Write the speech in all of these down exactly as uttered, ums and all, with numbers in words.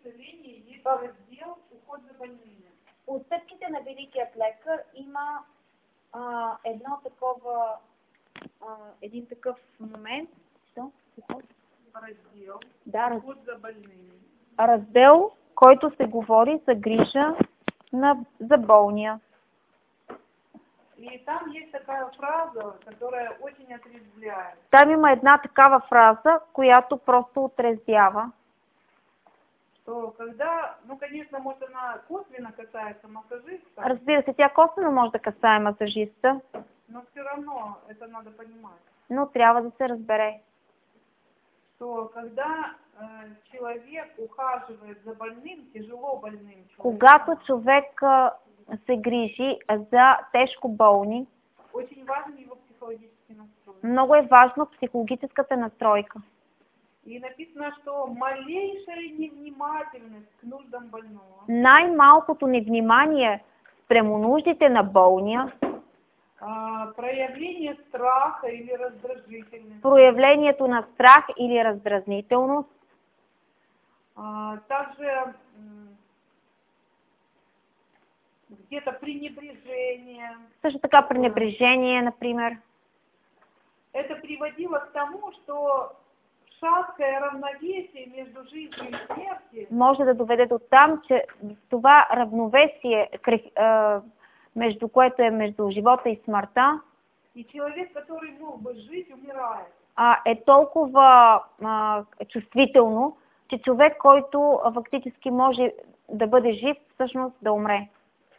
исцеления есть раздел уход за больными. Отстъпките на великият лекар има а, едно такова, а, един такъв момент. Що? Раздел Да, раз... уход за больными. раздел, който се говори за грижа на, за болния. И там есть такая фраза, которая очень отрезвляет. Там има една такава фраза, която просто отрезвява. Что когда, ну, конечно, может, она косвенно касается массажиста. Разбира се, тя косвено може да касае масажиста, Но все равно это надо понимать. но трябва да се разбере, Что когда э, человек ухаживает за больным, тяжело больным человеком, когато човек а, се грижи за тежко болни, очень важен его психологический настрой. много е важно психологическата настройка. И написано, что малейшая невнимательность к нуждам больного, Най-малкото невнимание спрямо нуждите на болния, а, проявление страха или раздражительности, проявлението на страх или раздразнителност, а, также м, где-то пренебрежение. също така пренебрежение, например, Это приводило к тому, что шаткое равновесие между жизнью и смертью може да доведе до там, че това равновесие, крих- е, между което е между живота и смъртта, и человек, который мог бы жить, умирает. а, е толкова а, чувствително, че човек, който а, фактически може да бъде жив, всъщност да умре.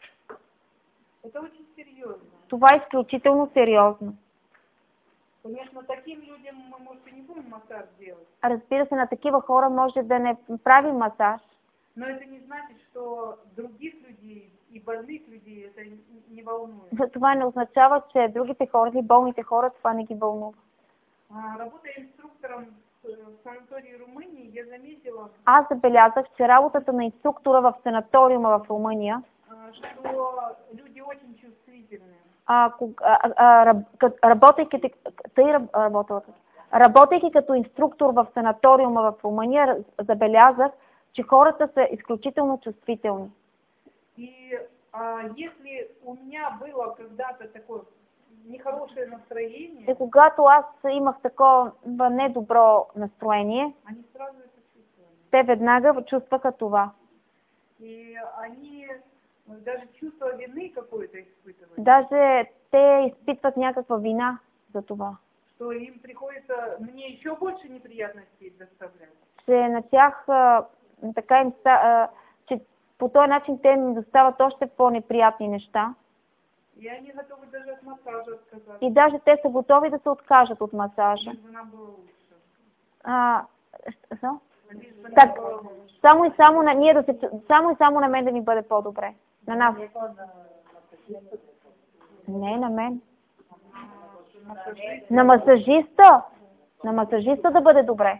Это очень серьезно. Това е изключително сериозно. Конечно, таким людям мы, может, и не будем массаж делать, Разбира се, на такива хора може да не правим масаж, но это не значит, что других людей и больных людей это не- не волнует. но това не означава, че другите хора или болните хора това не ги вълнува. А, Работая инструктором в в санатории Румынии, я заметила, Аз забелязах, че работата на инструктора в санаториума в Румъния, а, что люди очень чувствительны. а, ког- а, а, раб- кът- работейки, тъй раб- работила, работейки като инструктор в санаториума в Румъния, раз- забелязах, че хората са изключително чувствителни. И а, если у меня было когда-то такое нехорошее И настроение, когато аз имах такова недобро настроение, они сразу это чувствовали. те веднага чувстваха това. И они ну, даже чувство вины какое-то испытывали, Даже те изпитват някаква вина за това. что им приходится мне еще больше неприятностей доставлять. Че на тях а, така им ста, а, че по този начин те им достават още по-неприятни неща. И они готовы даже от массажа отказаться, И даже те са готови да се откажат от масажа. лишь бы нам было лучше. А, що? Лишь бы нам Так, было лучше. само и само на ние да се, само и само на мен да ми бъде по-добре. На нас. Не, на мен. Массажист. На масажиста. На масажиста да бъде добре.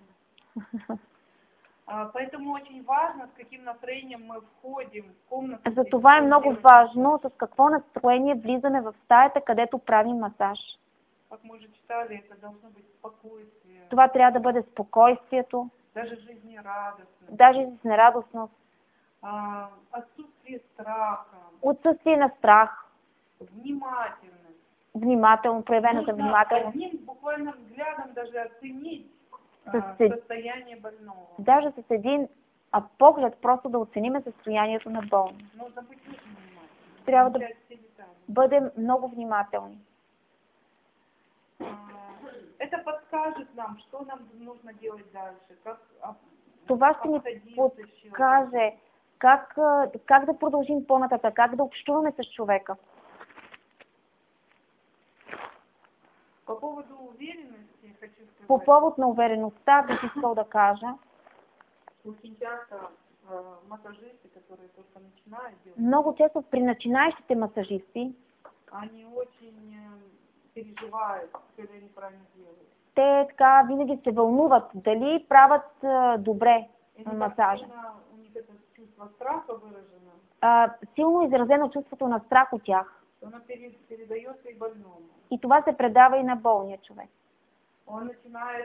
А, Поэтому очень важно, с каким настроением мы входим в комнату. За где това е мы много делаем важно с какво настроение влизаме в стаята, където правим масаж. Как мы уже читали, это должно быть спокойствие, Това трябва да бъде спокойствието, даже жизнерадостность, даже жизнерадостност, а, отсутствие страха, отсъствие на страх, внимательность. внимателно, проявена за Нужно внимателност. одним буквально взглядом даже оценить а, Със- состояние больного. Даже с един а, поглед просто да оцениме състоянието на болния. Нужно быть очень внимательным. Трябва да Замечать все детали. бъдем много внимателни. А, Это подскажет нам, что нам нужно делать дальше, как а, Това ще ни обходиться с человеком. подскаже как, а, как да продължим по-нататък, как да общуваме с човека. По поводу уверенности хочу сказать. По повод на увереността бих искал да кажа, Очень часто э, массажисты, которые только начинают делать, много често при начинаещите масажисти, они очень э, переживают, все ли они правильно делают. те така винаги се вълнуват дали правят а, добре И на они так масажа. сильно, у них это чувство страха выражено, А, силно изразено чувството на страх от тях. что оно пере- передается и больному. И това се предава и на болния човек. Он начинает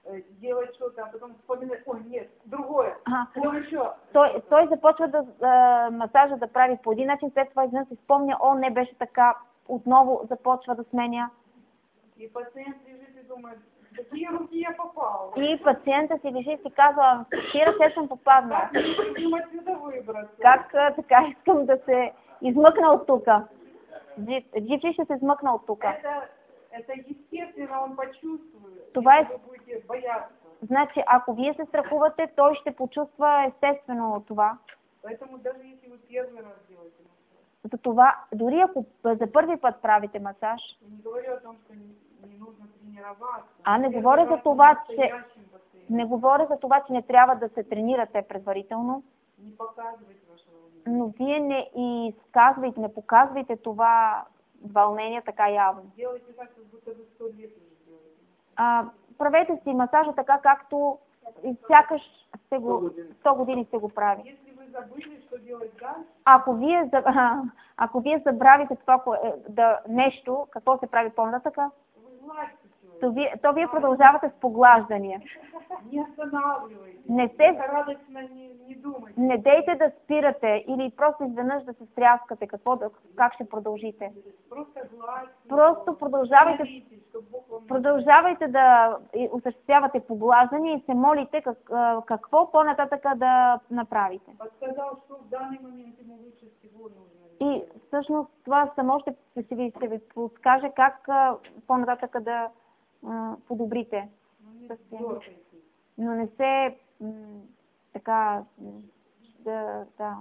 э, делать что-то, а потом вспоминать, ой, нет, другое. Ага. Потом еще. Той, той започва да а, масажа да прави по един начин, след това изведнъж си спомня, о, не беше така, отново започва да сменя. И пациент лежит и думает, в какие руки я попал? И пациента си лежи и си казва, в какви ръце съм попаднал. Как мне хотим отсюда выбраться? Как а, така искам да се измъкна от тука. Жив, жив ли ще се измъкна от тука? Это, это естественно, он почувствует, Това е- если вы будете бояться. Значи, ако вие се страхувате, той ще почувства естествено това. Поэтому даже если вы первый раз делаете массаж, За това, дори ако за първи път правите масаж, не говорю о том, что не, не нужно тренироваться. а не Первый говоря за раз това, на че настоящем пациенте. не говоря за това, че не трябва да се тренирате предварително, Не показывайте ваше волнение. но вие не изказвайте, не показвайте това вълнение така явно. Делайте так, как будто вы сто лет уже делаете. А, правете си масажа така, както и сякаш сте го, сто години сте го правили. Если вы забыли, что делать дальше, Ако вие, за- а, ако вие забравите това кое- да, нещо, какво се прави по-нататъка, вы гладьте человека. то вие, то вие продължавате с поглаждания. Не останавливайте. Не се- Это радостно не, не думайте. Не дейте да спирате или просто изведнъж да се стряскате. Какво да, как ще продължите? Просто гладьте. Просто продължавайте, Молитесь, чтобы Бог вам продължавайте да и- осъществявате поглаждане и се молите как, а, какво по-нататъка да направите. подсказал, что в данный момент ему лучше всего нужно. И всъщност това само ще, ще, ви, ще ви подскаже как а, по-нататъка да а, подобрите. Ну, не Съвсем. дергайтесь. Но не се м, така м, да, да.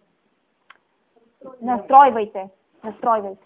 Настройвайте. Настройвайте.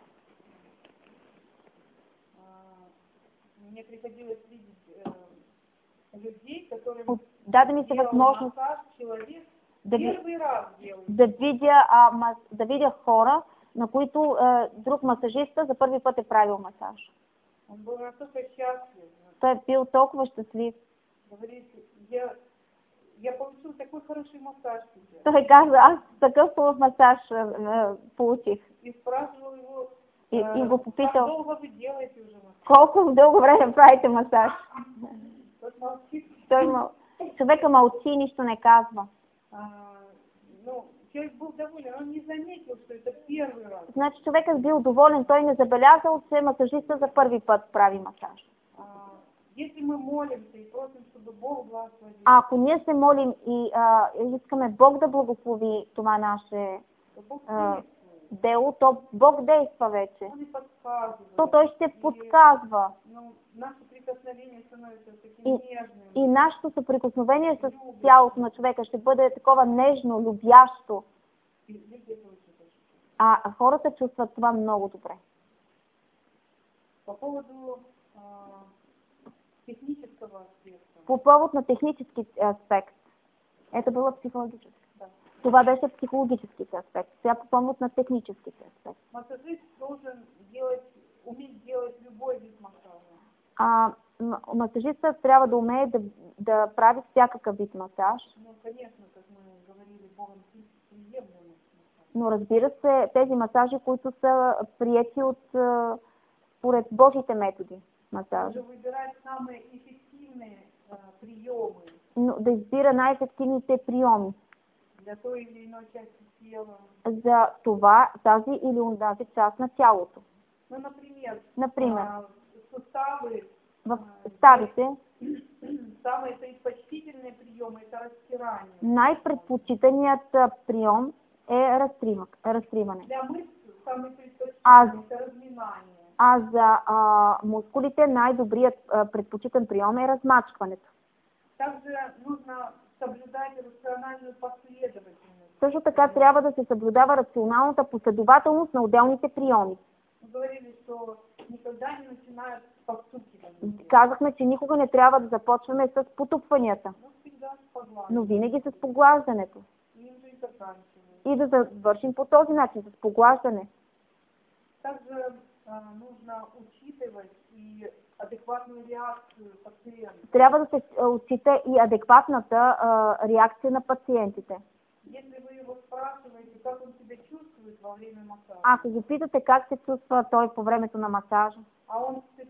А, Мне приходилось видеть э, людей, которым От- Даде ми се делал възможност массаж человек да, ви, первый раз делает. да, видя, а, мас, да видя хора, на които а, друг масажиста за първи път е правил масаж. Он был настолько счастлив. Той е бил толкова щастлив. Говорит, я, я получил такой хороший массаж сейчас. Той каза, аз такъв хубав масаж а, а, получих. И спрашивал его, И, э, и го как попитал, долго вы делаете уже массаж? колко дълго време правите масаж. Тот молчит. Той ма, човека мълчи и нищо не казва. А, ну, человек был доволен, он не заметил, что это первый раз. Значи човекът бил доволен, той не забелязал, че масажиста за първи път прави масаж. А, если мы молимся и просим, чтобы Бог благословил, А ако ние се молим и а, искаме Бог да благослови това наше то Бог а, действует. дело, то Бог действа вече. Он и подсказывает. То той ще подсказва. Ну, наше прикосновение становится таким И, нежным. и нашето съприкосновение с тялото на човека ще бъде такова нежно, любящо. И люди это очень хорошо. А хората чувстват това много добре. По поводу а, технического аспекта. По повод на технически аспект. Это было психологически. Да. Това беше психологическите аспект. Сега по повод на техническите аспект. Массажист должен делать, уметь делать любой вид массажа. А, м- масажистът трябва да умее да, да прави всякакъв вид масаж, Ну, конечно, как мы говорили, Богом приемлемый массаж. но разбира се, тези масажи, които са приети от а, според Божите методи масажи. Даже выбирать самые эффективные а, приемы Но да избира най-ефективните приеми для той или иной части тела. за това, тази или онази част на тялото. Ну, например, Например, а, суставы, в ставите самые предпочтительные приемы – это растирание. най-предпочитаният а, прием е разтримък, разтриване. Для мышц самый А- предпочтительный – это разминание. А за а, мускулите най-добрият а, предпочитан прием е размачкването. Также нужно соблюдать рациональную последовательность. Също така трябва да се съблюдава рационалната последователност на отделните приеми. Мы говорили, что никогда не начинают с подстукивания, Казахме, че никога не трябва да започваме с потупванията, но всегда с поглаживанием. но винаги с поглаждането. И им же и заканчивают. И да завършим по този начин, с поглаждане. Также а, нужно учитывать и адекватную реакцию пациента. Трябва да се а, отчита и адекватната а, реакция на пациентите. Если вы его спрашиваете, как он себя чувствует во время массажа, Ако го питате как се чувства той по времето на масажа, а он, сцепив зубы,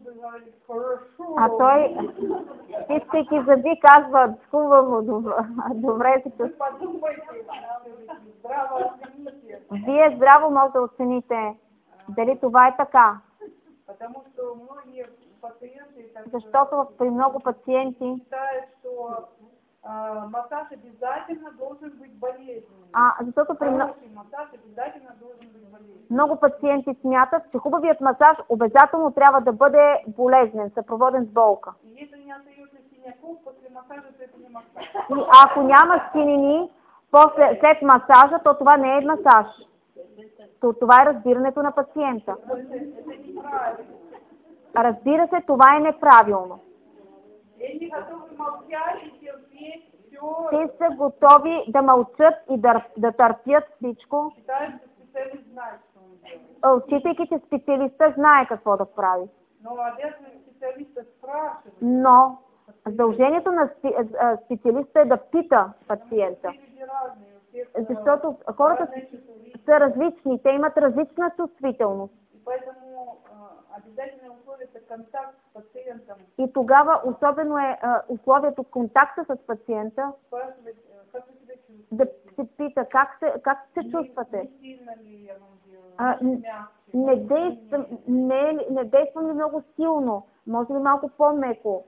зубы, говорит, хорошо. А той, стискайки зъби, казва, хубаво, добре, добре се Вы чувствам. подумайте, здраво оцените. Вие здраво може да оцените дали това е така. Потому что многие пациенты так, Защото при много пациенти считают, что а, массаж обязательно должен быть болезненным. А, защото при мно- Хороший массаж обязательно должен быть болезненным. много пациенти смятат, че хубавият масаж обязателно трябва да бъде болезнен, съпроводен с болка. И если не остается синяков после массажа, то это не массаж. И ако няма синини после, след масажа, то това не е масаж. То, това е разбирането на пациента. Это, это неправильно. Разбира се, това е неправилно. И они готовы молчать и терпеть все. Те са готови да мълчат и да, да търпят всичко, Считают, что специалист знает, что он делает. отчитайки, че специалиста знае какво да прави. Но обязанность специалиста спрашивать. Но задължението на спе- а, специалиста е да пита пациента. Все люди разные, у всех, э, Защото хората разная чувствительность. са различни, те имат различна чувствителност. И поэтому э, обязательное условие – это контакт с пациентом. И тогава особено е а, условието контакта с пациента Спрашивать, э, как вы себя да чувствуете. се пита как се, как се Не- чувствате. Не сильно ли я вам делаю? А, Может, н- мягче, Не может, действам, сильнее. не, е ли- не действам ли много силно? Може ли малко по-меко?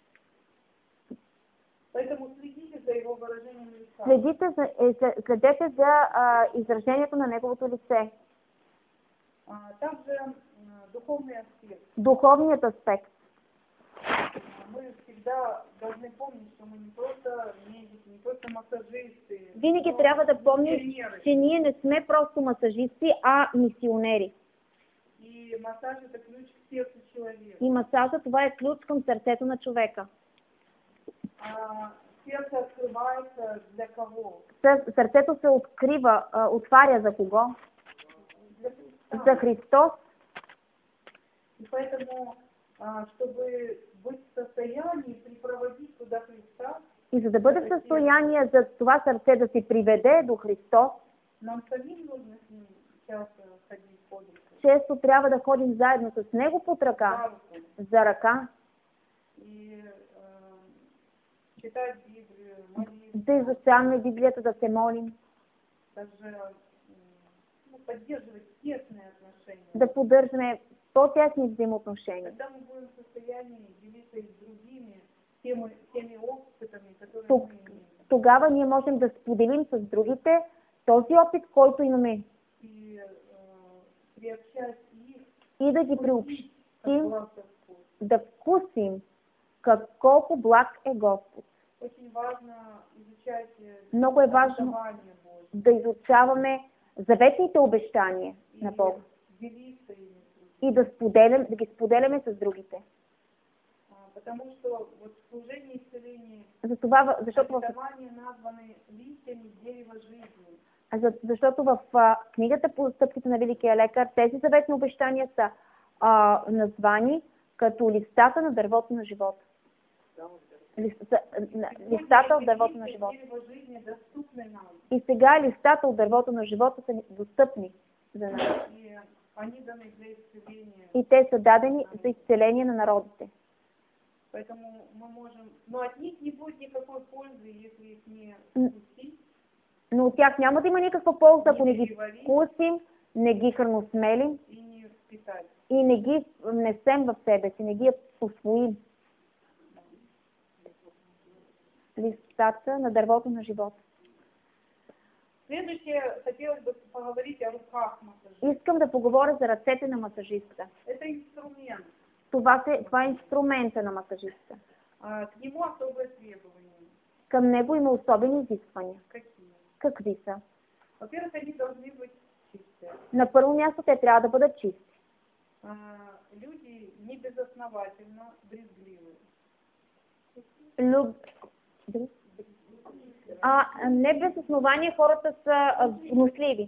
Поэтому следите за его выражением лица. Следите за, е, след- следете за а, изражението на неговото лице. А, также э, духовный аспект. Духовният аспект. А, Мы всегда должны помнить, что мы не просто медики, не просто массажисты. Винаги но трябва да помним, мисионеры. че ние не сме просто масажисти, а мисионери. И массаж – это ключ к сердцу человека. И масажа това е ключ към сърцето на човека. А сердце открывается для кого? Сър- Сърцето се открива, а, отваря за кого? Для Христа. За Христос. И поэтому, а, чтобы быть в состоянии припроводить туда Христа, И за да бъде в състояние за това сърце да се приведе до Христос, нам самим нужно с ним часто ходить под руку, често трябва да ходим заедно с Него под за ръка, руку, за ръка, и э, читать Библию, молиться, да изучаваме Библията, да се молим, даже м, ну, поддерживать тесные отношения. да поддържаме по-тесни взаимоотношения. Тогда мы будем в состоянии делиться и с другими теми, теми опытами, которые Тук, мы имеем. тогава ние можем да споделим с другите този опит, който имаме И э, приобщать их, и да ги как приобщим, благ Господь. да вкусим как колко благ е Господ. Очень важно изучать э, Много е важно обетование Божие да изучаваме заветните обещания и на Бога делиться ими с другими. и да, споделям, да ги споделяме с другите. А, Потому что вот в служении исцеления Затова, в- защото в обетования названы листьями дерева жизни. За- Защото в а, книгата по стъпките на Великия лекар тези заветни обещания са а, названи като листата на дървото на живота. Листа, на- листата от дървото на живота. Дерево жизни доступны нам. И сега листата от дървото на живота са ни- достъпни за нас. И они даны для исцеления. И те са дадени за изцеление на народите. Поэтому мы можем... Но от них не будет никакой пользы, если их не М. вкусить, Но от тях няма да има никаква полза, ако не не ги переварить вкусим, не ги храносмелим и не впитать. и не ги внесем в себе си, не ги усвоим. Листата на дървото на живота. Следующее, хотелось бы поговорить о руках массажиста. Искам да поговоря за ръцете на масажиста. Это инструмент. Това, се, това е инструмента на масажиста. А, К нему особые требования. Към него има особени изисквания. Какие? Какви са? Во-первых, они должны быть чистые. На първо място те трябва да бъдат чисти. А, Люди не безосновательно брезгливы. Люб... А не без основание хората са а, гнусливи.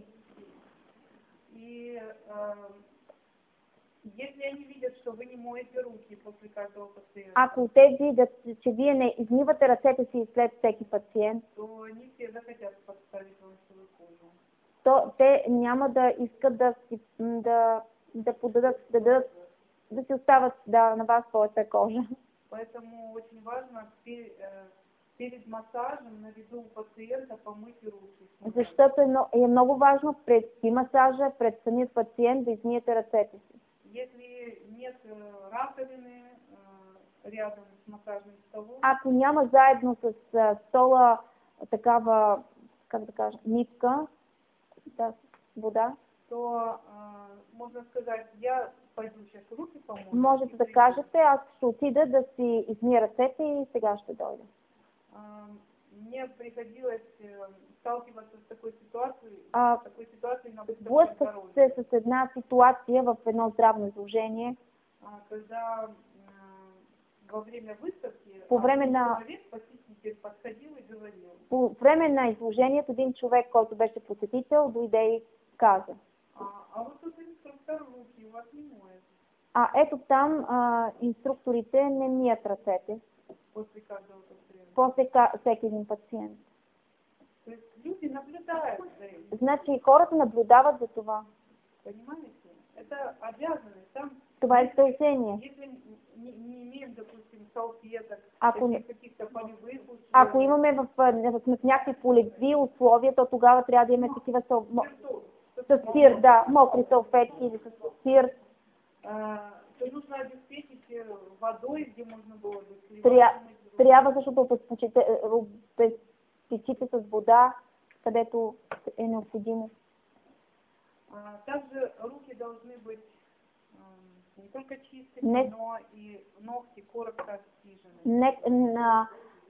И а, если они видят, что вы не моете руки после каждого пациента, Ако те видят, че вие не измивате ръцете си след всеки пациент, то они все захотят подставить вам свою кожу. то те няма да искат да, си, м, да, да подадат, да дадат да си остават да, на вас своята кожа. Поэтому очень важно перед, перед массажем на виду у пациента помыть руки. Защото е, е много важно пред масажа, пред самият пациент да измиете ръцете си. Если нет раковины рядом с массажным столом, ако няма заедно с стола такава, как да кажа, нитка, да, вода, то а, можно сказать, я пойду сейчас руки помою. Можете да кажете, аз ще отида да си измия ръцете и сега ще дойда. А, мне приходилось сталкиваться с такой ситуацией, а, с такой ситуацией на Сблъсках се с една ситуация в едно здравно изложение, а, когда во время выставки по време на человек, посетитель, подходил и говорил. По време на изложението един човек, който беше посетител, дойде и каза: А, а вот тут инструктор руки у вас не моет. А ето там а, инструкторите не мият ръцете. После каждого пациента. После всеки един пациент. То есть люди наблюдают за этим. Значи хората наблюдават за това. Понимаете? Это обязанность. Там, това е задължение. Если не, не имеем, допустим, салфеток, ако, каких-то полевых условий. Ако имаме в, в, в някакви полеви условия, то тогава трябва да имаме такива салфетки. С сир, да, мокри салфетки или с сир. То нужно обеспечить водой, где можно было бы сливать. Тря, трябва защото обезпечите с вода, където е необходимо. Также руки должны быть не только чистыми, не, но и ногти коротко отстрижены. Не, на,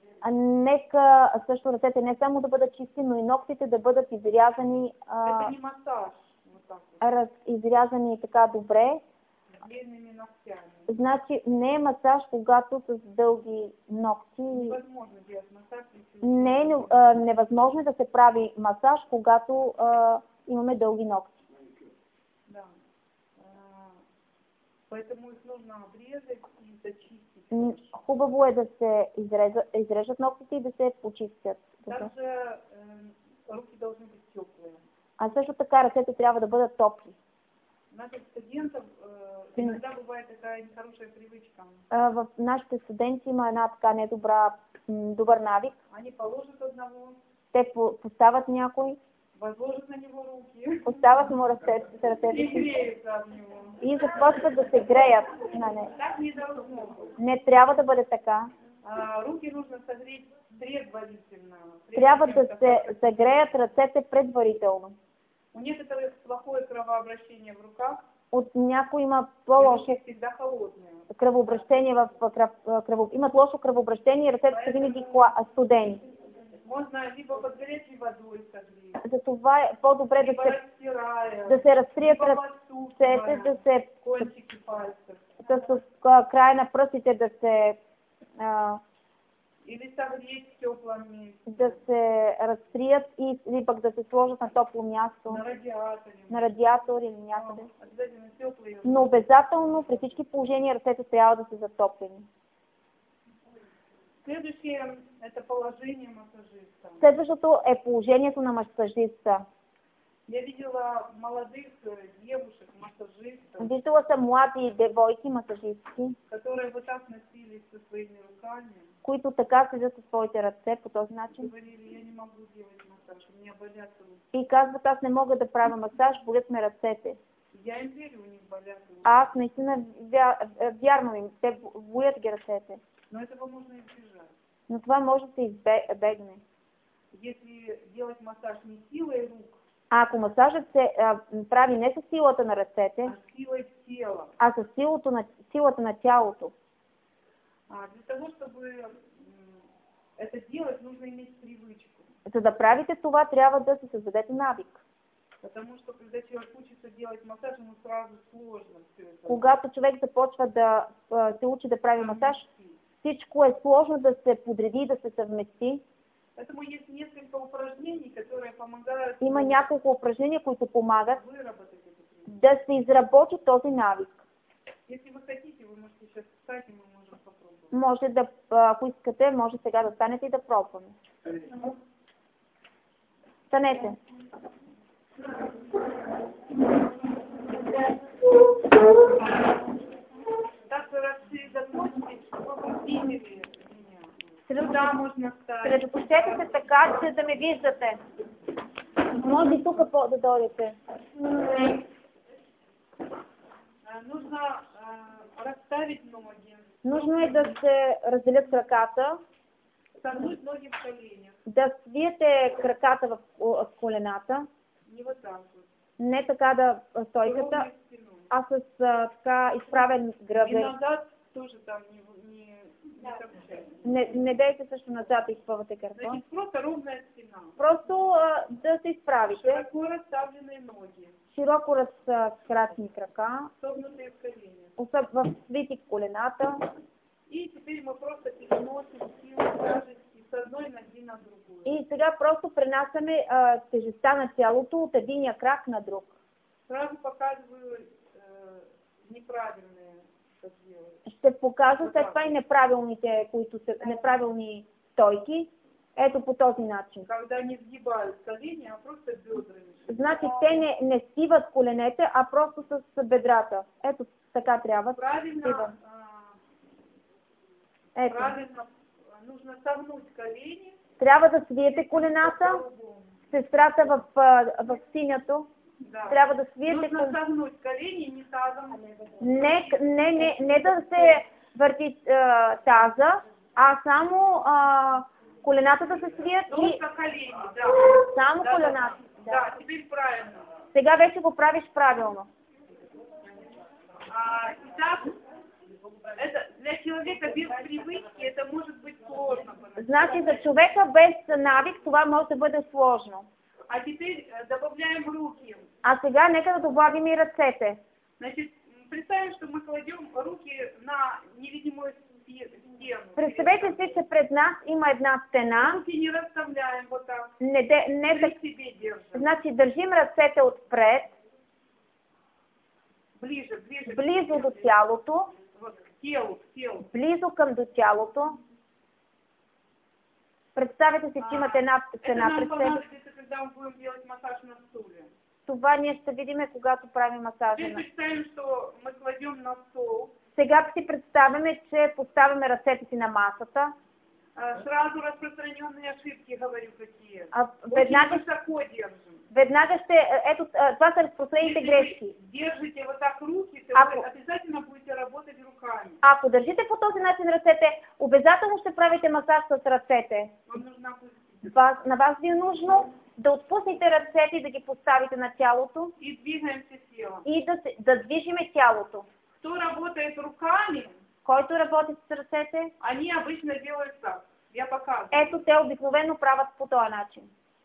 нека също ръцете не само да бъдат чисти, но и ногтите да бъдат изрязани. Это не массаж. Вот так вот. Раз, изрязани така добре. Длинными ногтями. Значи не е масаж, когато с дълги ногти. Невъзможно делать массаж. Не е а, невъзможно да се прави масаж, когато а, имаме дълги ногти. Да. Поэтому их нужно обрезать и зачистить. Хубаво е да се изрежат, изрежат ногтите и да се почистят. Также э, руки должны быть теплые. А също така ръцете трябва да бъдат топли. Наших студентов э, иногда бывает такая нехорошая привычка. А, в нашите студенти има една така недобра, добър навик. Они положат одного. Те поставят някой. Възложат на него руки. Поставят му ръцете, ръцете и греются об него. И започват да се греят на него. Так не должно. Не трябва да бъде така. А, руки нужно согреть предварително. Трябва да се загреят ръцете предварително. У некоторых плохое кровообращение в руках. От някои има по-лошо кръвообращение в кръв... имат лошо кръвообращение и ръцете са винаги студени. Можно либо под горячей водой согреть. За това е по-добре да се да се разтрият ръцете, да се кончики пальцев. С края на пръстите да се а, или согреть в теплом месте. Да се разтрият и или пък да се сложат на топло място. На радиатор. На радиатор или някъде. Но, Но обязателно при всички положения ръцете трябва да са затоплени. Следващото е положение масажиста. Следващото е положението на масажиста. Я видела молодых девушек массажистов. Виждала съм млади девойки масажистки, которые вот так носили со своими руками. Които така седят със своите ръце по този начин. Говорили, я не могу делать массаж, у меня болят руки. И казват, аз не мога да правя масаж, болят ме ръцете. Я им верю, у них болят руки. Аз наистина вя... вярвам им, те болят ги ръцете. Но этого можно избежать. Но това може да се избегне. Если делать массаж не силой рук, а ако масажът се а, прави не с силата на ръцете, а, силой тела, а с силата на, силата на тялото. А, для того, чтобы это делать, нужно иметь привычку. За да правите това, трябва да си създадете навик. Потому что когда человек учится делать массаж, ему сразу сложно все это. Когато човек започва да се учи да прави масаж, всичко е сложно да се подреди и да се съвмести. Поэтому есть несколько упражнений, которые помогают. Има няколко упражнения, които помагат да се изработи този навик. Если вы хотите, вы можете сейчас встать и мы можем попробовать. Може да, ако искате, може сега да станете и да пробваме. Станете. Съсредоточете се така, че да ме виждате. Може и тук по- да дойдете. Нужно а, разставить ноги. Нужно е да се разделят краката, Согнуть ноги в коленях. да свиете краката в, в колената, Не вот так вот. не така да стойката, Ровной спиной. а с а, така изправен И гръб. назад тоже там не, не, не копчать. Не, не дейте също назад да изпъвате гърба. Значит, просто ровная спина. Просто а, да се изправите. Широко расставленные ноги. Широко разкрасни крака, Согнутые в коленях. особено в свити колената. И теперь мы просто переносим силу тяжести с одной ноги на другую. И сега просто пренасяме а, тежестта на тялото от единия крак на друг. Сразу показываю э, неправильные, как делать. Ще покажа след това и неправилните, които са неправилни стойки. Ето по този начин. Когда не сгибают колени, а просто бедрами. Значи те не, не стиват коленете, а просто с бедрата. Ето така трябва. Правильно, Стива. а, Ето. правильно а, нужно согнуть колени. Трябва да свиете колената, сестрата в, а, в синято. Да. Трябва да свиете Нужно колената. согнуть колени, не тазом. Не, не, не, не да се върти а, таза, а само а, колената да се свият и Только колени, да. само Да, колената. Да, да, теперь правильно. Сега вече го правиш правилно. А, итак, это для человека без привычки это может быть сложно. Значи за човека без навик това може да бъде сложно. А теперь э, добавляем руки. А сега нека да добавим и ръцете. Значит, м, представим, что мы кладем руки на невидимую спе- стену. Представете си, че пред нас има една стена. Руки не расставляем вот так. Не, де, не При так, себе держим. значи държим ръцете отпред, Ближе, ближе. близо до тялото, Вот, к телу, к телу. близо към до тялото. Представете си, че имате една Это стена нам пред себе. понадобится, когда мы будем делать массаж на стуле. Това ние ще видим, когато правим масажа. Теперь на- представим, что мы кладем на стол. Сега си представяме, че поставяме ръцете си на масата. А, Сразу распространенные ошибки, говорю, какие. А Очень веднага, высоко держим. веднага ще... Ето, а, това са разпространените Если грешки. вы держите вот так руки, то Ако- вы обязательно будете работать руками. Ако държите по този начин ръцете, обязателно ще правите масаж с ръцете. Вам нужно опустить. Вас, на вас ви е нужно да отпуснете ръцете и да ги поставите на тялото И двигаемся телом. и да, се- да движиме тялото. Кто работает руками, Който работи с ръцете, они обычно делают так. Я показываю. ето те обикновено правят по този начин.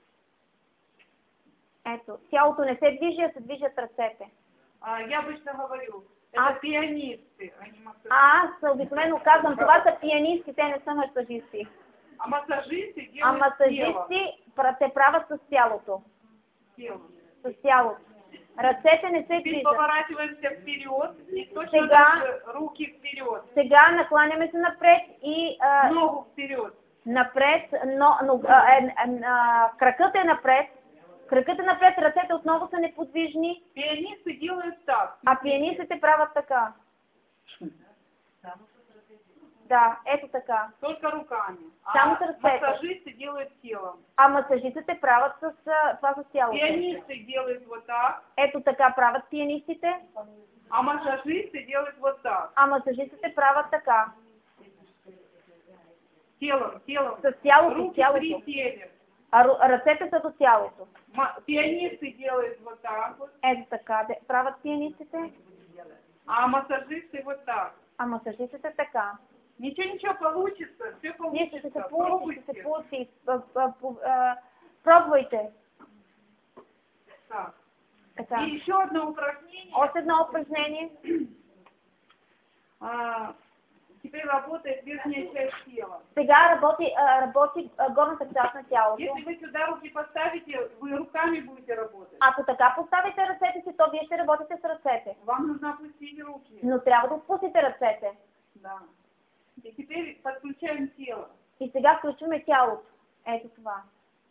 Ето, тялото не се движи, а се движат ръцете. А, я обычно говорю, А- это пианисты, а не массажисты. А аз обикновено казвам, това са пианисти, те не са масажисти. А массажисты А делают телом. масажисти пра- те правят с тялото. телом. С тялото. Ръцете не се Теперь движат. поворачиваемся вперед и точно Сега- так же руки вперед. Сега накланяме се напред и а, Ногу вперед. напред, но, но а, е, е, а, кракът е напред. Кракът е напред, ръцете отново са неподвижни, Пианисты делают так. а пианистите правят така. Да, ето така. Только руками. Само А с ръцете. массажисты делают телом. А масажистите правят с а, това с тялото. Пианисты делают вот так, Ето така правят пианистите, а массажисты делают вот так. а масажистите правят така. Телом, телом. С тялото, Руки тялото. при теле. А ру- ръцете са до тялото. Ма- Пианисты делают вот так вот, Ето така де- правят пианистите, а массажисты вот так. а масажистите така. Ничего, ничего, получится, все Ние ще получится. се получи, ще Пробуйте. се получи. А, а, по- а, Пробвайте. Так. Така. И еще одно упражнение. Още едно упражнение. А, теперь работает верхняя часть тела. Сега работи, а, работи а, горната част на тялото. Если вы сюда руки поставите, вы руками будете работать. Ако така поставите ръцете си, то вие ще работите с ръцете. Вам нужно опустить руки. Но трябва да отпустите ръцете. Да. И теперь подключаем тело. И сега включваме тялото. Ето това.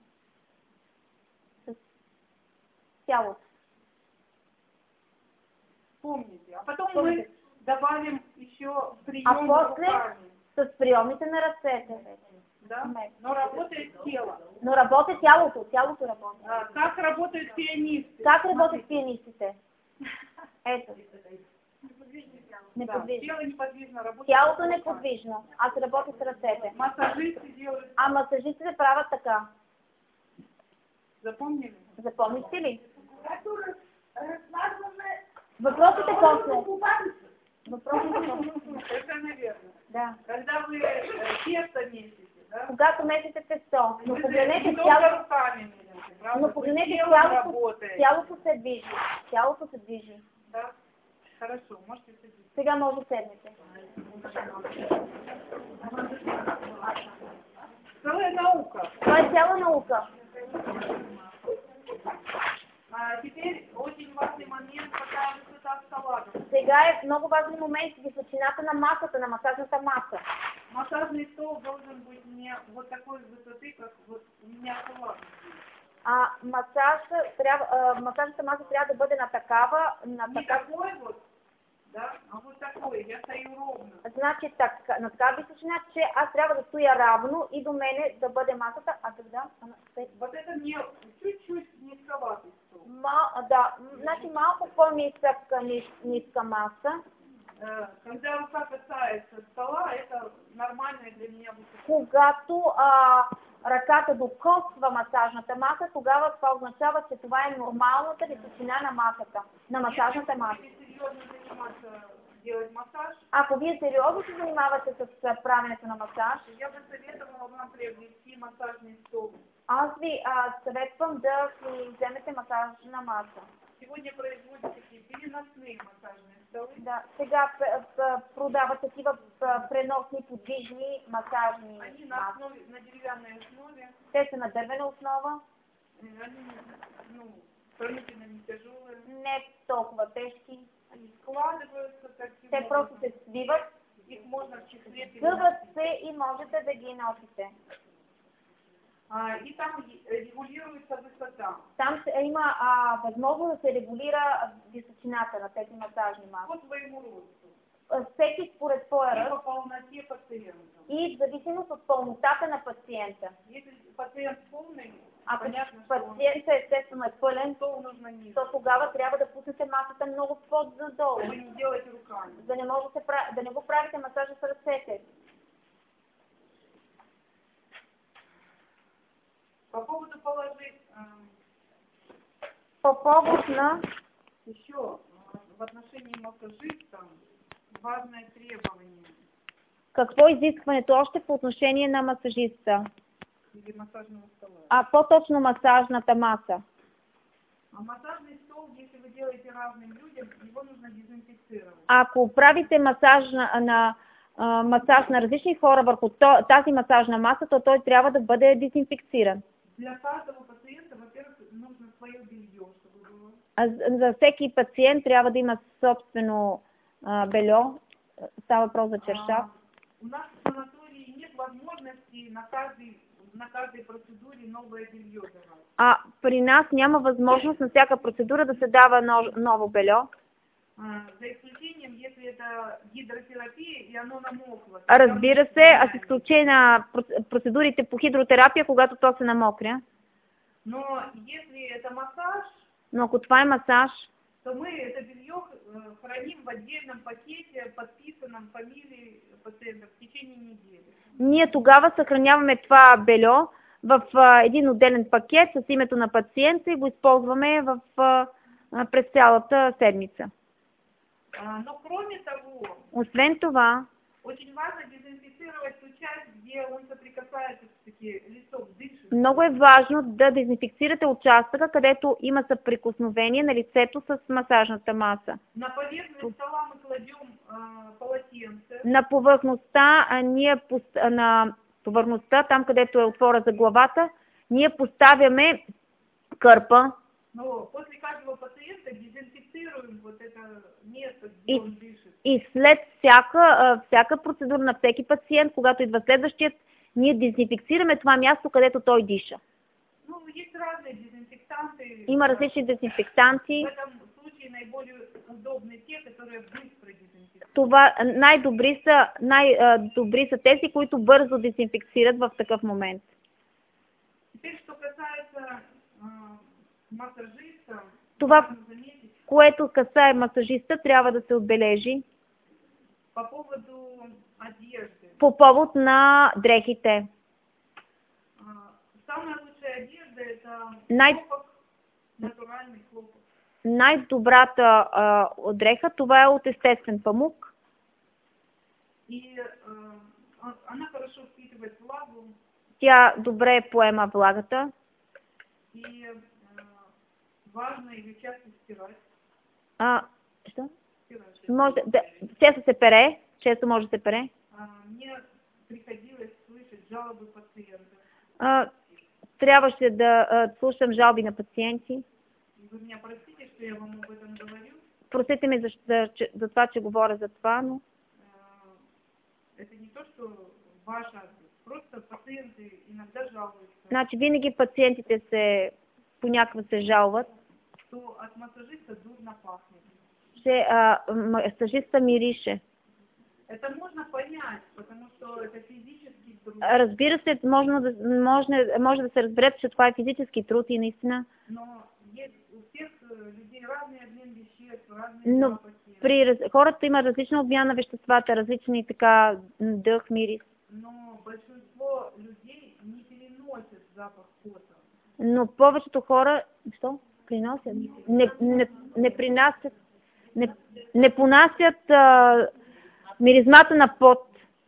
С тялото. Помните. А потом Помните. мы добавим еще А прием после руками. с приемите на ръцете. да? Нет. Но работает тело. Но работи тялото, тялото работи. А, как работают пианисты? Как работят пианистите? Ето. Да, Неподвижно. тело неподвижно работает. Тялото е неподвижно. Аз работя с ръцете. Массажисты делают. А масажистите правят така. Запомнили? Запомнихте ли? Въпросите после. Въпросите после. Совершенно верно. Да. Когда вы э, тесто месите, да? Когато месите тесто, но Вы погледнете не только тялото, руками месите, правда? но Вы погледнете телом тялото, работаете. тялото се движи. Тялото се движи. Да? Хорошо, можете садиться. Сега може да седнете. Целая наука. Това е цяла наука. А теперь очень важный момент, какая высота стола. Сега е много важен момент височината на масата, на масажната маса. Массажный стол должен быть не вот такой высоты, как вот у меня стола. А масаж трябва, а, масажната маса трябва да бъде на такава, на Не така, такой вот, да, а вот такой. Я стою ровно. значи така, на такава височина, че аз трябва да стоя равно и до мене да бъде масата, а тогда, а, на- Вот это не чуть-чуть низковатый стол. ма, да, м, значи малко по-нисък, нис, ниска маса. Э, Когда рука касается стола, это нормальная для меня высота. Когато а, ръката докосва масажната маса, тогава това означава, че това е нормалната височина на масата, на масажната маса. Если серьезно заниматься, делать массаж, Ако вие сериозно се занимавате с а, правенето на масаж, я бы советовала вам приобрести массажный стол. аз ви а, съветвам да си вземете масажна маса. Сегодня производят такие переносные массажные столы. Да, сега п- п- продават такива п- преносни подвижни масажни Они на, маси. основе, на деревянной основе. Те са на дървена основа, э, Они ну, сравнительно не тяжелые. не толкова тежки. Они складываются таким Те просто образом. се свиват, Их можно в числе гъват переносить. се и можете да ги носите. А, и там е- регулируется высота. Там се- има а, възможност да се регулира височината на тези масажни маси. По своему росту. А, Всеки според своя И ръст по полноте пациента. и в зависимост от пълнотата на пациента. Если пациент полный, Ако понятно, что пациентът естествено е пълен, стол нужно ниже. то тогава трябва да пуснете масата много по-надолу, Вы не делаете руками. да не, може да, се прави, да не го правите масажа с ръцете. По поводу положить, эм, По повод на еще э, в отношении массажиста важное требование какво е изискването още по отношение на масажиста, или массажного стола. а по-точно масажната маса. А массажный стол, если вы делаете разным людям, его нужно дезинфицировать. Ако правите масаж на, на а, масаж на различни хора върху то, тази масажна маса, то той трябва да бъде дезинфекциран. Для каждого пациента, во-первых, нужно свое белье, чтобы было. А за- за всеки пациент трябва да има собствено а, бельо. Става въпрос за чершав. А, у нас в санатории нет возможности на каждой, на каждой процедуре новое белье давать. А при нас няма възможност на всяка процедура да се дава но- ново бельо. А, за исключением, если это гидротерапия и оно намокло. А, разбира се, а с изключение на проц- процедурите по хидротерапия, когато то се намокря. Но если это массаж, Но ако това е масаж, то мы это белье э, храним в отдельном пакете, подписанном фамилией пациента в течение недели. ние тогава съхраняваме това бельо в а, един отделен пакет с името на пациента и го използваме в, а, а, през цялата седмица. А, но кроме того, Освен това, очень важно дезинфицировать ту часть, где он соприкасается, все-таки лицом дышит. много е важно да дезинфекцирате участъка, където има съприкосновение на лицето с масажната маса. На поверхность стола мы кладем а, полотенце. На повърхността, а ние пос- а, на повърхността, там където е отвора за главата, ние поставяме кърпа Но после каждого пациента дезинфицируем вот это место, где И- он дышит. и след всяка, а, всяка процедура на всеки пациент, когато идва следващият, ние дезинфекцираме това място, където той диша. Ну, есть разные дезинфектанты. Има различни В дезинфектанти. этом случае случае наиболее удобны те, которые быстро дезинфицируют. Това най-добри са, най-добри са тези, които бързо дезинфекцират в такъв момент. Теперь, что касается э, массажиста, Това, важно заметить, което касае масажиста, трябва да се отбележи по поводу одежды. по повод на дрехите. А, Самая лучшая одежда это Най- хлопок, натуральный хлопок. Най-добрата а, дреха, това е от естествен памук. И э, а- она хорошо впитывает влагу, Тя добре поема влагата. и э, важно ее часто стирать. А, що? стирать. Може да, често се пере, често може да се пере. А, Мне приходилось слышать жалобы пациентов. А, трябваше да а, слушам жалби на пациенти. И вы меня простите, что я вам об этом говорю. Простете ме за, за, за това, че говоря за това, но Э, Это не то, что ваша, просто пациенты иногда жалуются, значи винаги пациентите се понякога се жалват, что от массажиста дурно пахнет. че а, масажиста мирише. Это можно понять, потому что это физический труд. Разбира се, може да, може, може да се разбере, че това е физически труд и наистина, Но есть у всех э, людей разный обмен веществ, разные но запахи. при раз... хората има различна обмяна на веществата, различни така дъх, мирис. Но большинство людей не переносят запах пота. Но повечето хора, що? Приносят? Не, не, не принасят, не, не понасят а, миризмата на пот.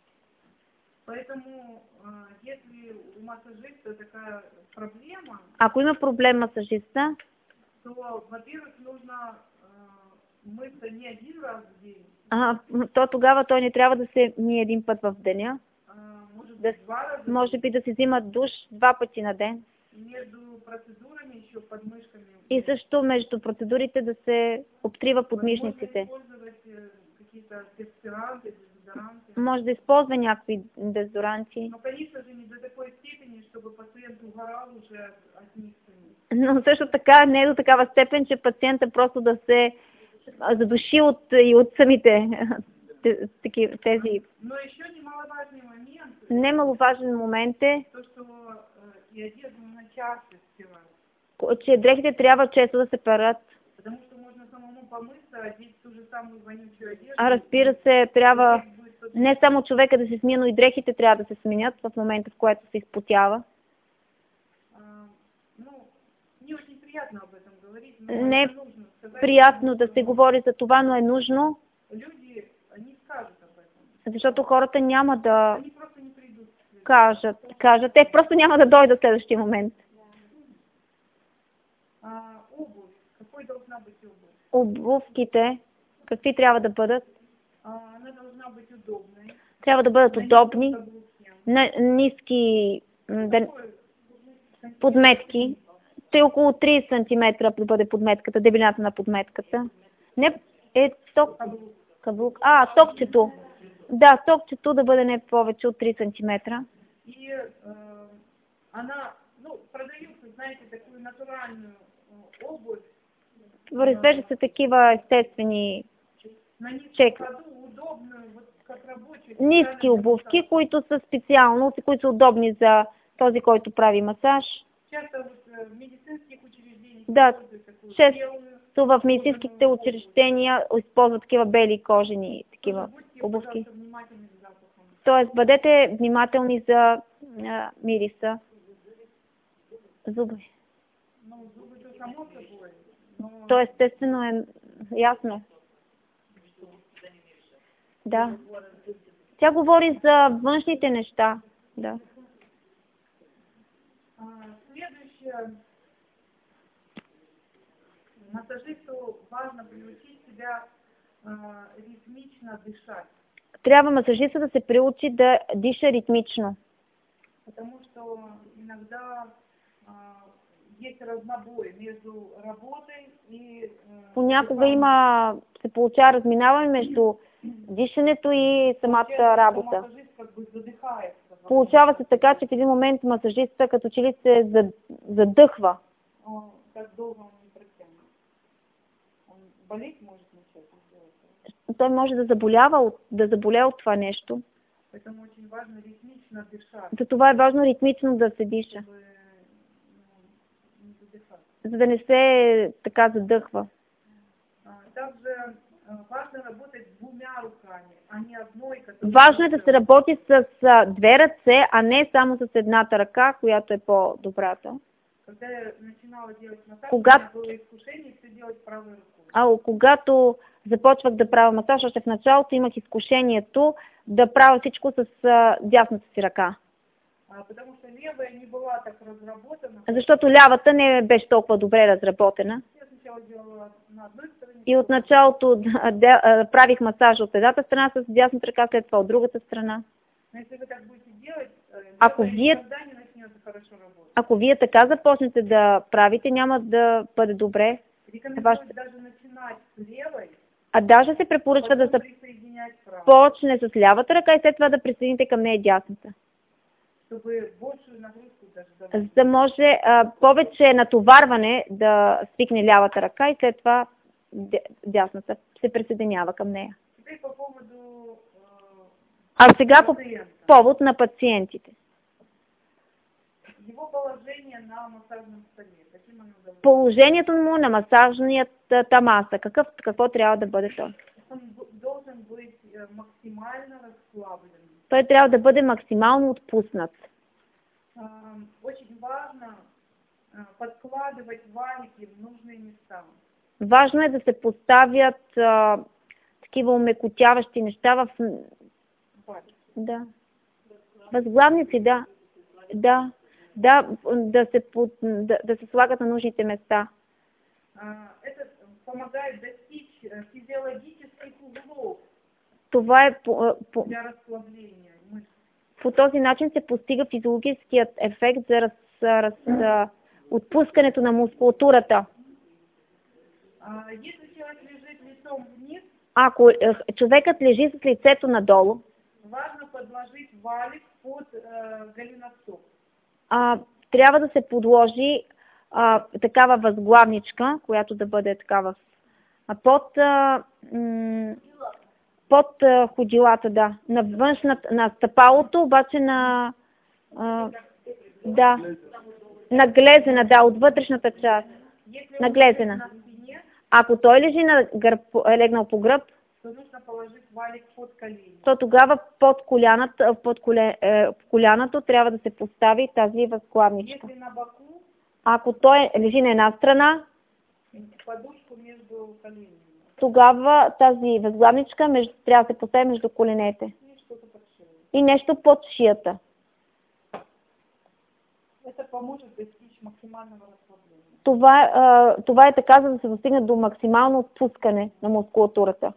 Поэтому, э, если у массажиста такая проблема, Ако има проблем масажиста, то, во-первых, нужно э, мыться не один раз в день, а, то тогава той не трябва да се мие един път в деня. а, может Да, быть, два раза. може би да се взима душ два пъти на ден. Между процедурами еще под мышками. И също между процедурите да се обтрива Возможно подмишниците. использовать э, какие-то дезодоранты, дезодоранты. Може да използва някакви дезодоранти. Но, конечно же, не до такой степени, чтобы пациент угорал уже от, от них самих. Но също така не е до такава степен, че пациента просто да се а, задуши от, и от самите те- таки- тези. Но еще немаловажный момент, Немаловажен момент е, то, что э, и одежду нужно часто стирать. ко- че дрехите трябва често да се перат. Потому что можно самому помыться, одеть ту же самую вонючую одежду. А разбира се, трябва и будет тот- не само човека да се смие, но и дрехите трябва да се сменят в момента, в който се изпотява. А, Ну, не очень приятно об этом говорить, но Не это нужно сказать. приятно да се говори за това, но е нужно, Люди не скажут об этом. защото хората няма да Они просто не придут. кажат, кажат. Те просто няма да дойдат в следващия момент. А, обувь. Какой должна быть обувь? Обувките, какви трябва да бъдат? А, Она должна быть удобной. Трябва да бъдат На удобни, низком каблуке. на ниски м, да, Такой, подметки. Те около три сантиметра да бъде подметката, дебелината на подметката. Не е ток, каблук. каблук. А, токчето. Да, токчето да бъде не повече от три сантиметра. И э, она, ну, продается, знаете, такую натуральную э, обувь. Произвеждат се такива естествени На низком Чек. ходу, удобную, вот как рабочую. ниски специально для обувки, массажа. които са специално, които са удобни за този, който прави масаж. Часто вот э, в медицинских учреждениях Да, используют такую често белую. То в медицинските учреждения използват такива бели кожени такива Будьте, обувки. пожалуйста, внимательны к запахам. Тоест, бъдете внимателни за а, мириса. Зуби. Ну, зубы-то само собой, но То естествено е ясно. Да. Тя говори за външните неща. Да. а, следующее. Массажисту важно приучить себя а, ритмично дышать, Трябва масажиста да се приучи да диша ритмично. потому что иногда а, есть разнобой между работой и э, Понякога дыханием. има, се получава разминаване между дишането и самата Получается, работа. что массажист как бы задыхается. Получава се така, че в един момент масажиста като че ли се зад- задъхва. Он так долго он не протянет. Он болеть может начать делать. Той може да заболява, от- да заболее от това нещо. Поэтому очень важно ритмично дышать, Затова е важно ритмично да се диша, чтобы ну, не задыхаться. за да не се така задъхва. А, Также а, важно работать двумя руками, а не одной, которая... Важно е да се работи с а, две ръце, а не само с едната ръка, която е по-добрата. Когда я начинала делать массаж, Кога- у меня было искушение все делать правой рукой. А когато започвах да правя масаж, още в началото имах изкушението да правя всичко с а, дясната си ръка. А, Потому что левая не была так разработана. Защото лявата не беше толкова добре разработена. Я сначала делала на одной стороне. И от началото да, да, а, правих масаж от едната страна с дясната ръка, след това от другата страна. Но если вы так будете делать, э, Ако левая вие- никогда не начнет хорошо работать. Ако вие така започнете да правите, няма да бъде добре. Рекомендую Вашите- даже начинать с левой, А даже се препоръчва да потом се присоединять правой, почне с лявата ръка и след това да присъедините към нея дясната. чтобы большую нагрузку даже давать. За да може а, повече натоварване да свикне лявата ръка и след това дя- дясната се присъединява към нея. Теперь по поводу э, А сега по пациента. повод на пациентите. Его положение на массажном столе. Каким оно должно быть? Положението му на масажната маса. Какъв, какво трябва да бъде то? Он б- должен быть э, максимально расслаблен. Той трябва да бъде максимално отпуснат. А, Очень важно а, подкладывать валики в нужные места. Важно е да се поставят а, такива умекотяващи неща в... Валики. Да. Възглавници, да. Да. Да, да се, под, да, да се слагат на нужните места. А, Это помогает достичь э, физиологических углов Това е по, по, для расслабления мышц. по този начин се постига физиологическият ефект за раз, раз, а, отпускането на мускулатурата. А, Если человек лежит лицом вниз, Ако е, човекът лежи с лицето надолу, важно подложить валик под э, голеностоп. а, трябва да се подложи а, такава възглавничка, която да бъде такава а, под, а, м, под а, ходилата, да, на външната, на стъпалото, обаче на а, да, наглезена, да, от вътрешната част. Если он Наглезена. лежит на спине, Ако той лежи на гърб, е легнал по гръб, то нужно положить валик под колени. то тогава под коляната, под коле, е, в коляното трябва да се постави тази възглавничка. Если на боку, Ако той лежи на една страна, подушку между коленями тогава тази възглавничка между, трябва да се постави между коленете и что-то под шею. и нещо под шията. Это поможет достичь максимального расслабления. Това, а, това е така, за да се достигне до максимално отпускане на мускулатурата.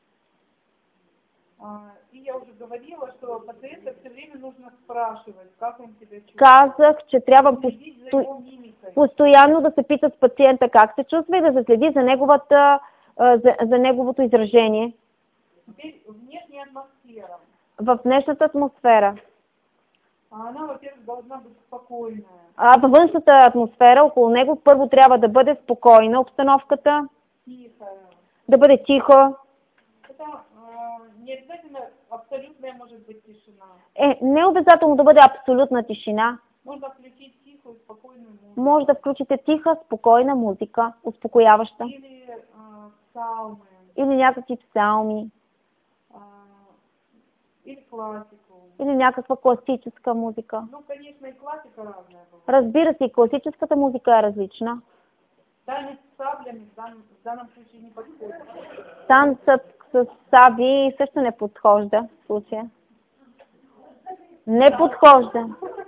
А, И я уже говорила, что пациента все время нужно спрашивать, как он себя чувствует. Казах, че трябва Следить за посто... его мимикой. постоянно да се пита с пациента как се чувства и да се следи за, неговата, а, за, за неговото изражение Теперь внешняя атмосфера. в днешната атмосфера. А Она, во-первых, должна быть спокойная. А във външната атмосфера около него първо трябва да бъде спокойна обстановката, Тихая. да бъде тиха. Это а, не обязательно абсолютная может быть тишина. Е, не е обязателно да бъде абсолютна тишина. Можно включить тихую, спокойную музыку. Може да включите тиха, спокойна музика, успокояваща. Или а, псалмы, Или някакви псалми, а, или классику. или някаква класическа музика. Ну, конечно, и классика разная бывает. Разбира се, и класическата музика е различна. Танец с саблями в данном, в данном случае не подходит. Танцът с саби също не подхожда в случая. Не подхожда.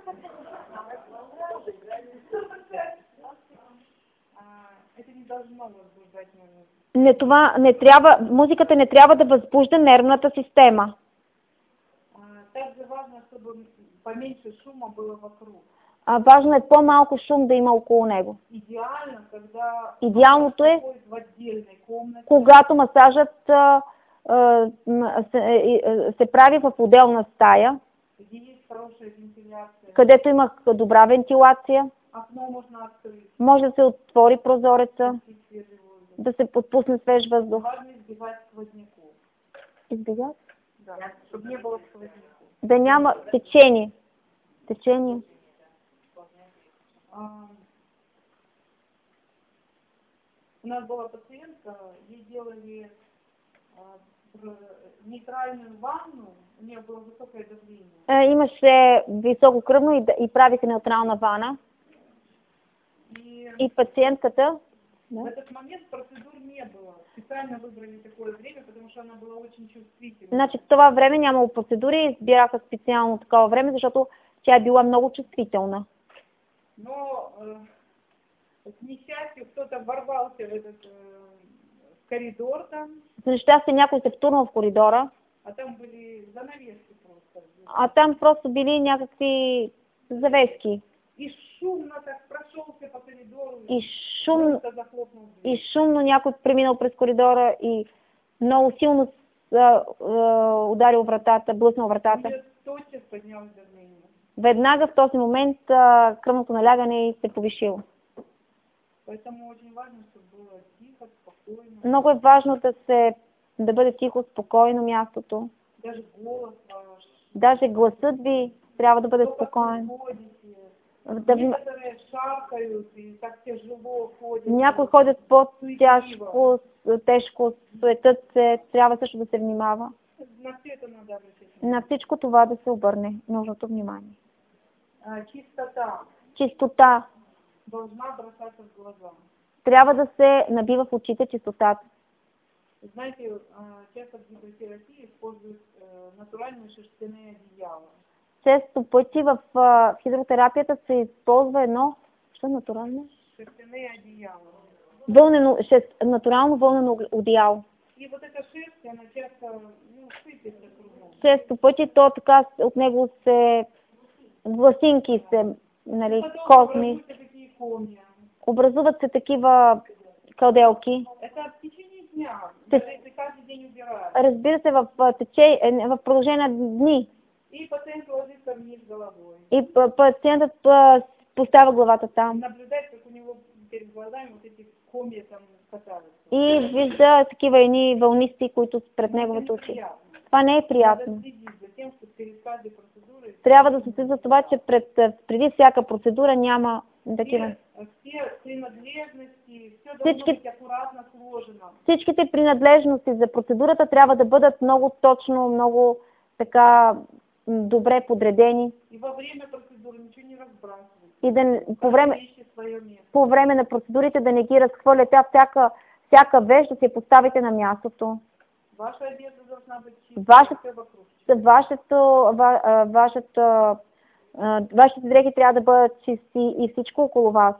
А, Это не должно возбуждать нервную. Не, това, не трябва, музиката не трябва да възбужда нервната система. А, Также важно, чтобы поменьше шума было вокруг. А, важно е по-малко шум да има около него. Идеально, когда Идеалното е, происходит в отдельной комнате, когато масажът а, а, м, се, е, е, се прави в отделна стая, где есть хорошая вентиляция. където има добра вентилация, Окно можно открыть, може да се отвори прозореца, пустить свежий воздух. да се подпусне свеж въздух. Важно избегать сквозняков. Избегать? Да, чтобы не было сквозняков. Да няма течение. Течение. А, у нас была пациентка, ей делали а, нейтральную ванну, у нее было высокое давление. Е, имаше високо кръвно и, и прави се неутрална вана. И, И пациентката... в этот момент процедур не было. Специально выбрали такое время, потому что она была очень чувствительна. Значи в това време нямало процедури, избираха специално такова време, защото тя е била много чувствителна. Но э, к несчастью кто-то ворвался в этот э, в коридор там. За нещастие някой се втурнал в коридора. А там были занавески просто. А там просто били някакви завески. И шумно так прошелся по коридору. И, шум, захлопнул дверь. и шумно някой преминал през коридора и много силно а, а, ударил вратата, блъснал вратата. У неё тотчас поднялось давление. Веднага в този момент а, кръвното налягане се повишило. Поэтому очень важно, чтобы было тихо, спокойно. Много е важно да се да бъде тихо, спокойно мястото. Даже голос ваш. Даже гласът ви трябва да бъде спокоен. Да ви... Некоторые шаркают и так тяжело ходят. Някои ходят по-тяжко, тежко, суетът се, трябва също да се внимава. На все это надо обращать. На всичко това да се обърне нужното внимание. А, чистота Чистота. должна бросаться в глаза. Трябва да се набива в очите чистотата. Знаете, часто в гидротерапии используют натуральные шерстяные одеяла. Често пъти в, в хидротерапията се използва едно, що е натурално? Шерстяные одеяла. Вълнено, шест, натурално вълнено одеяло. И вот эта шерсть, она часто, ну, сыпется кругом. Често пъти то така от него се власинки се, нали, Потом косми. образуются такие комья. Образуват се такива кълделки. Это в течение дня, Ты- даже если каждый день убирают. Разбира се, в, тече, в продължение на дни. И пациент ложится вниз головой. И п- пациентът а, поставя главата там. Наблюдает, как у него перед глазами вот эти комья там катаются. И вижда такива едни вълнисти, които пред Это неговите очи. неприятно. Това не е Надо приятно. следить за тем, что перед каждой процедурой Трябва да се следи за това, че пред, преди всяка процедура няма такива. все, все принадлежности, все должно Всички- быть аккуратно сложено. Всичките принадлежности за процедурата трябва да бъдат много точно, много така м, добре подредени. И во время процедуры ничего не разбрасывать. И да, не- по, време, Ищи свое место. по време на процедурите да не ги разхвърляте, а всяка, всяка вещ да се поставите на мястото. Ваша одежда должна быть чистая, Ваша- все вокруг. Вашето, ва, а, вашето, а, вашите дрехи трябва да бъдат чисти и всичко около вас.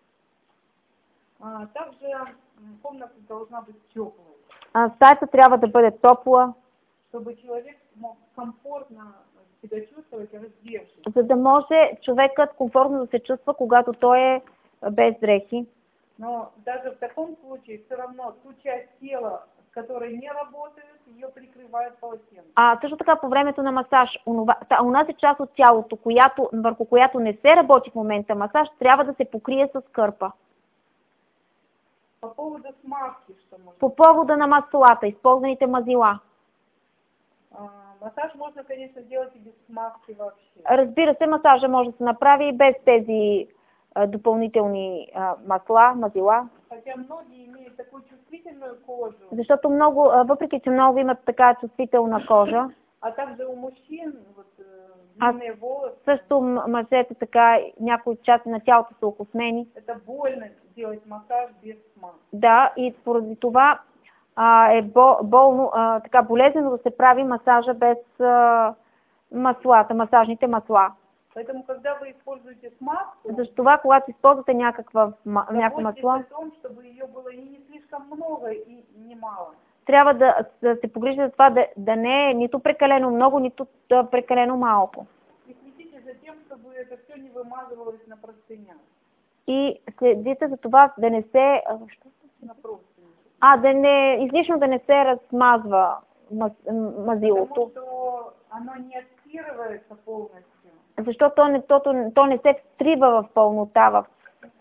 А, также м, комната должна быть теплой, А, стаята трябва да бъде топла, чтобы человек мог комфортно себя чувствовать, раздевшись. за да може човекът комфортно да се чувства, когато той е без дрехи. Но даже в таком случае все равно ту часть тела, с которой не работает, ее прикрывает полотенце. А също така по времето на масаж, онова, та, онази част от тялото, която, върху която не се работи в момента масаж, трябва да се покрие с кърпа. По поводу смазки, что можно. По повода на маслата, използваните мазила. А, массаж можно, конечно, делать и без смазки вообще. Разбира се, масажа може да се направи и без тези а, допълнителни а, масла, мазила, Хотя многие имеют такую чувствительную кожу, защото много, а, въпреки че много имат така чувствителна кожа, а также у мужчин вот э, А- длинные волосы, също м- мъжете така, някои части на тялото са окоснени. это больно делать массаж без смазки. Да, и поради това а, е бо, болно, а, така болезнено да се прави масажа без а, маслата, масажните масла. Поэтому, когда вы используете смазку, За това, когато използвате някаква, ма- някакво заботьтесь масло, о том, чтобы ее было и не слишком много, и не мало. трябва да, да се погрижите за това да, да не е нито прекалено много, нито да прекалено малко. И следите за тем, чтобы это все не вымазывалось на простынях, И следите за това да не се... а, що? на простыни. А, да не, излишно да не се размазва маз, мазилото. Потому что оно не аспируется полностью. Защото то не, то, то, то не се встрива в пълнота в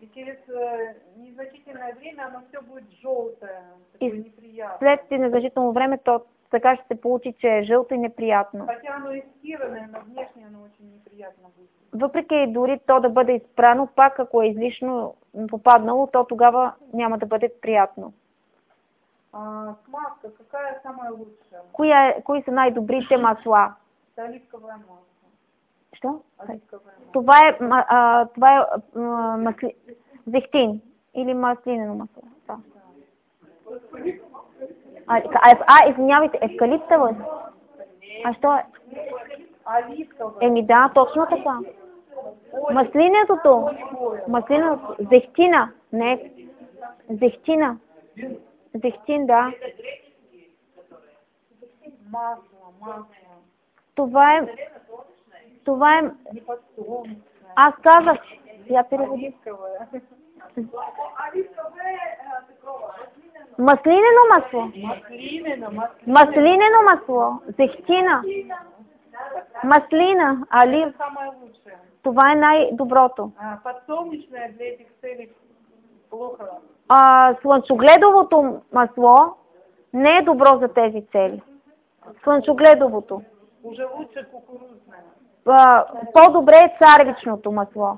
И через э, незначительное время оно все будет желтое, И такое неприятное. след незначително време то така ще се получи, че е жълто и неприятно. Хотя оно и стиранное, но внешне оно очень неприятно будет. Въпреки дори то да бъде изпрано, пак ако е излишно попаднало, то тогава няма да бъде приятно. А, смазка, какая самая лучшая? Коя е, кои са най-добрите масла? Это оливковое масло. Що? Оливковое масло. Това е, ма- а, това е а, масли... зехтин или маслинено масло. Да. А, а, а, извинявайте, евкалиптово е? А що е? Оливковое. Еми да, точно така. Маслинетото. Маслинето. Зехтина. Не. Зехтина. Зехтин, да. Масло, масло. Това е... Това е... Не подсолнечное. Аз казах. Я переведи. Оливковое. Маслинено масло. Маслинено, маслинено. Маслинено масло. Зехтина. Маслина. Олив. Это самое лучшее. Това е най-доброто. А, подсолнечное для этих целей плохо. А, слънчогледовото масло не е добро за тези цели. Слънчогледовото. Уже лучше кукурузное. А, по-добре е царевичното масло.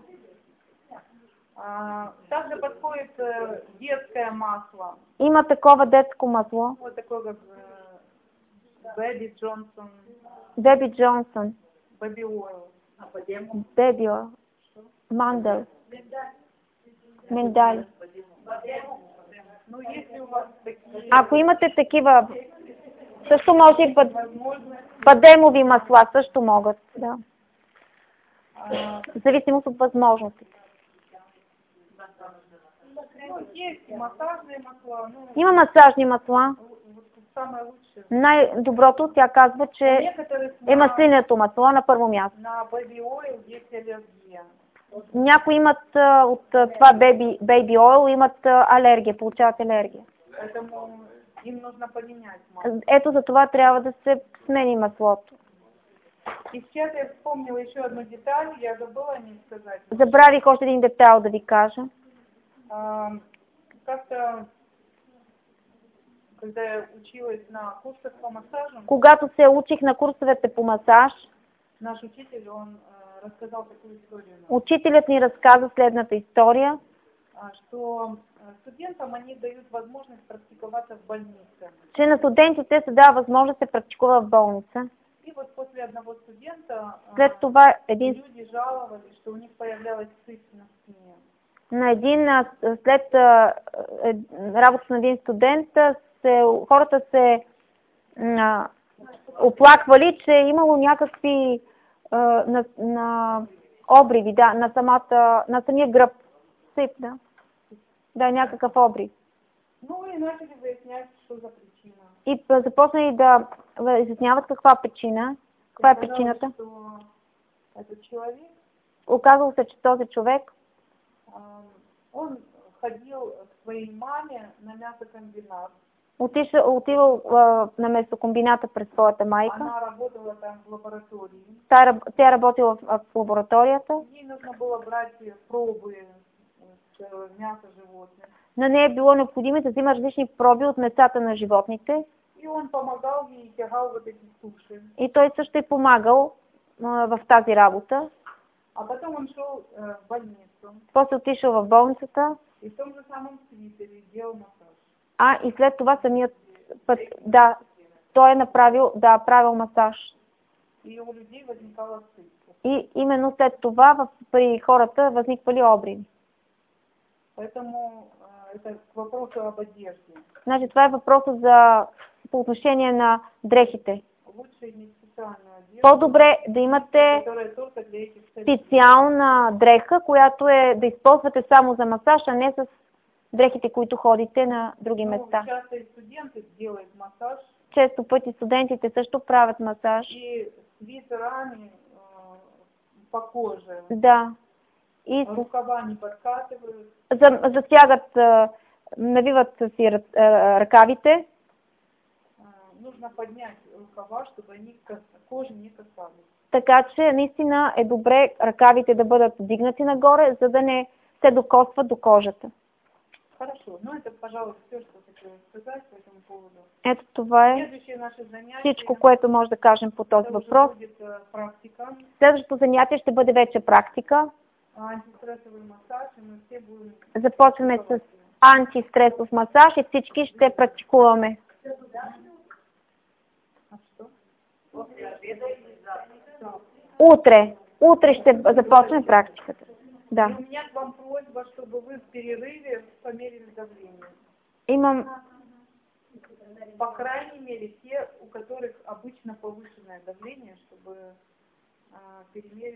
А, также подходит э, детское масло. Има такова детско масло. Вот такое как э, Baby Johnson, Беби Джонсън. Baby Oil. Беби мандел. Миндаль. Ну, если у вас такие Ако имате такива, също може и бъд... возможности, бадемови масла, също могат. Да. а, В зависимост от възможностите. ну, есть и массажные масла, ну, Има масажни масла. вот самое лучшее. Най-доброто, тя казва, че Некоторых е на, маслинето масло на първо място. на Baby Oil есть аллергия. Някои имат а, от а, това baby, baby oil, имат а, алергия, получават алергия. Поэтому им нужно поменять масло. Ето за това трябва да се смени маслото. И сейчас я вспомнила еще одну деталь, я забыла не сказать. Забравих още един детайл да ви кажа. А, как-то, когда я училась на курсах по массажу, Когато се учих на курсовете по масаж, наш учитель, он а, рассказал такую историю, учителят ни разказа следната история, а, что а, студентам они дают возможность практиковаться в больнице. че на студентите се дава възможност да се практикува в болница. И вот после одного студента а, След това един, люди жаловались, что у них появлялась сыпь на спине. на един, а, след а, е, работата на един студент, а, се, хората се а, оплаквали, че е имало някакви а, на, на обриви, да, на, самата, на самия гръб. Сип, да. Да, някакъв обрив. Ну и начали выяснять, что за причина. И а, започнали да изясняват каква причина, каква е причината. Что этот человек, Оказало се, че този човек а, он ходил к своей маме на мясокомбинат. отишъл, отивал а, на месокомбината през своята майка. Она работала там в лаборатории. Тя, раб- тя работила в, в лабораторията. Ей нужно было брать пробы с э, мяса животных. На нея е било необходимо да взима различни проби от месата на животните. И он помогал ей, тягал вот эти туши. И той също е помагал а, в тази работа. А потом он шел э, в больницу. После отишъл в болницата, И в том же самом свитере делал массаж. а и след това самият път, да, той е направил, да, правил масаж. И у людей возникала сыпь. И именно след това в, при хората възниквали обриви. Поэтому э, это к вопросу об одежде. Значи това е въпросът за, по отношение на дрехите. Лучше иметь специальную одежду, По-добре да имате которая только для этих целей. специална дреха, която е да използвате само за масаж, а не с дрехите, които ходите на други Ну, места. часто и студенты делают массаж Често пъти студентите също правят масаж. и свитерами э, по коже. Да. И с- Рукава не подкатывают. за- затягат, а, навиват си ръ- а, ръкавите, Э, Нужно поднять рукава, чтобы они кас- кожи не касались. така че наистина е добре ръкавите да бъдат вдигнати нагоре, за да не се докосват до кожата. Хорошо, ну это, пожалуй, все, что хотела сказать по этому поводу. Ето това е Следующее наше занятие, всичко, което може да кажем по този это уже въпрос. будет э, практика, Следващото занятие ще бъде вече практика. антистрессовый массаж, и мы все будем... Започваме с антистресов масаж и всички ще практикуваме. А что? Утре. Утре ще започнем практиката. Да. И у меня к вам просьба, чтобы вы в перерыве померили давление. Имам По крайней мере, те, у которых обычно повышенное давление, чтобы а, перемерить.